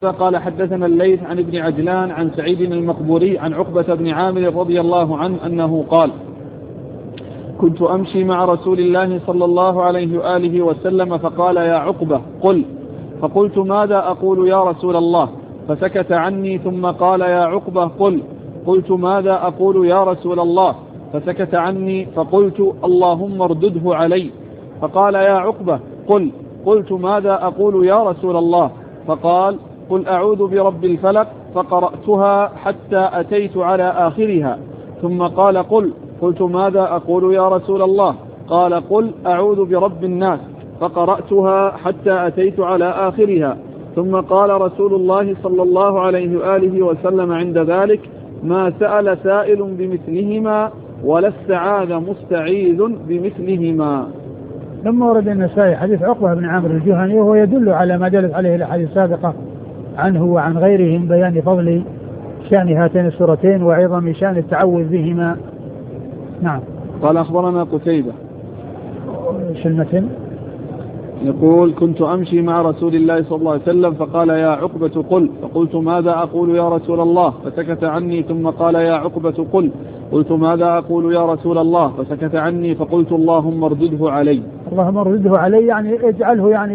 قال حدثنا الليث عن ابن عجلان عن سعيد المقبوري عن عقبة بن عامر رضي الله عنه أنه قال: كنت أمشي مع رسول الله صلى الله عليه وآله وسلم فقال: يا عقبة قل. فقلت: ماذا أقول يا رسول الله؟ فسكت عني ثم قال: يا عقبة قل. قلت: ماذا أقول يا رسول الله؟ فسكت عني فقلت: اللهم اردده علي. فقال: يا عقبة قل. قلت: ماذا أقول يا رسول الله؟ فقال: قل أعوذ برب الفلق. فقرأتها حتى أتيت على آخرها ثم قال: قل. قلت: ماذا أقول يا رسول الله؟ قال: قل أعوذ برب الناس. فقرأتها حتى أتيت على آخرها ثم قال رسول الله صلى الله عليه وآله وسلم عند ذلك: ما سأل سائل بمثلهما ولا استعاذ مستعيذ بمثلهما. لما ورد النسائي حديث عقبة بن عامر الجهني وهو يدل على ما دلت عليه الأحاديث السابقة عنه وعن غيره من بيان فضل شأن هاتين السورتين وعظم شأن التعوذ بهما. نعم. قال: أخبرنا قتيبة. شلمة يقول: كنت أمشي مع رسول الله صلى الله عليه وسلم فقال: يا عقبة قل. فقلت: ماذا أقول يا رسول الله؟ فسكت عني ثم قال: يا عقبة قل. قلت: ماذا أقول يا رسول الله؟ فسكت عني فقلت: اللهم اردده علي. اللهم اردده علي يعني اجعله يعني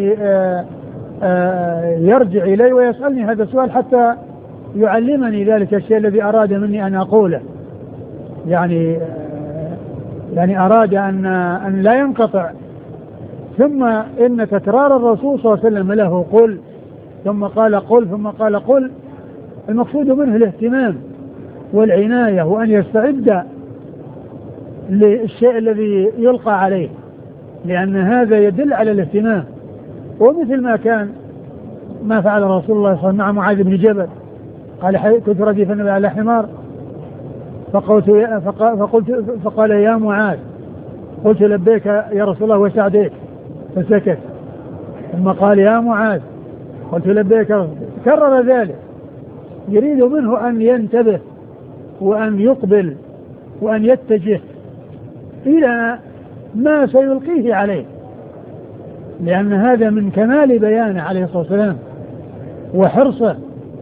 يرجع إلي ويسألني هذا السؤال حتى يعلمني ذلك الشيء الذي أراد مني أن أقوله. يعني أراد أن لا ينقطع. ثم إن تكرار الرسول صلى الله عليه وسلم له قل ثم قال قل ثم قال قل المقصود منه الاهتمام والعناية وأن يستعد للشيء الذي يلقى عليه، لأن هذا يدل على الاهتمام. ومثل ما كان ما فعل رسول الله صلى الله عليه وسلم مع معاذ بن جبل، قال: كنت رديفا على حمار فقال: يا معاذ. قلت: لبيك يا رسول الله وسعديك. فسكت ثم قال: يا معاذ. قلت: لبيك. كرر ذلك يريد منه أن ينتبه وأن يقبل وأن يتجه إلى ما سيلقيه عليه، لأن هذا من كمال بيانه عليه الصلاة والسلام وحرصه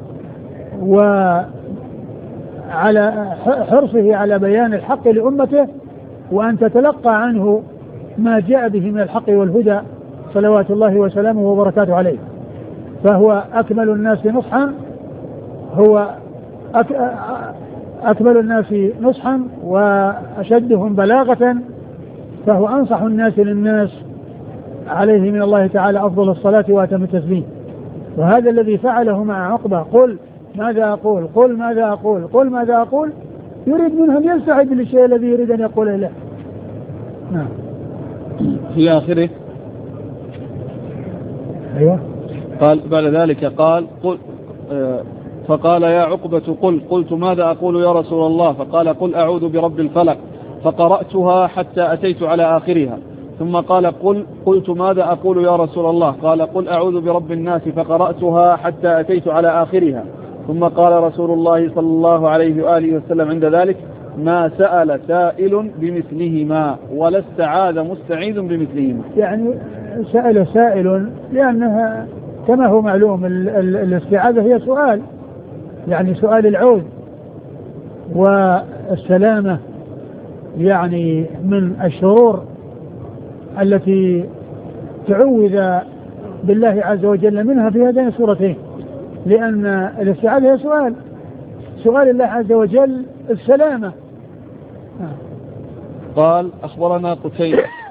حرصه على بيان الحق لأمته وأن تتلقى عنه ما جاء به من الحق والهدى صلوات الله وسلامه وبركاته عليه. فهو أكمل الناس نصحا، هو أكمل الناس نصحا وأشدهم بلاغة، فهو أنصح الناس للناس، عليه من الله تعالى أفضل الصلاة وأتم التسليم. وهذا الذي فعله مع عقبة: قل ماذا أقول قل ماذا أقول قل ماذا أقول، يريد منهم يستعد للشيء الذي يريد أن يقوله له. نعم. في آخره أيوة. قال بعد ذلك قال: قل. فقال: يا عقبة قل. قلت: ماذا أقول يا رسول الله؟ فقال: قل أعوذ برب الفلق. فقرأتها حتى أتيت على آخرها ثم قال: قل. قلت: ماذا أقول يا رسول الله؟ قال: قل أعوذ برب الناس. فقرأتها حتى أتيت على آخرها ثم قال رسول الله صلى الله عليه وآله وسلم عند ذلك: ما سأل سائل بمثلهما ولا استعاذ مستعيذ بمثلهما. يعني سأل سائل لأنها كما هو معلوم الاستعاذة هي سؤال، يعني سؤال العوذ والسلامة يعني من الشرور التي تعوذ بالله عز وجل منها في هذين السورتين، لأن الاستعاذة هي سؤال الله عز وجل السلامة. قال: أخبرنا قتيبة.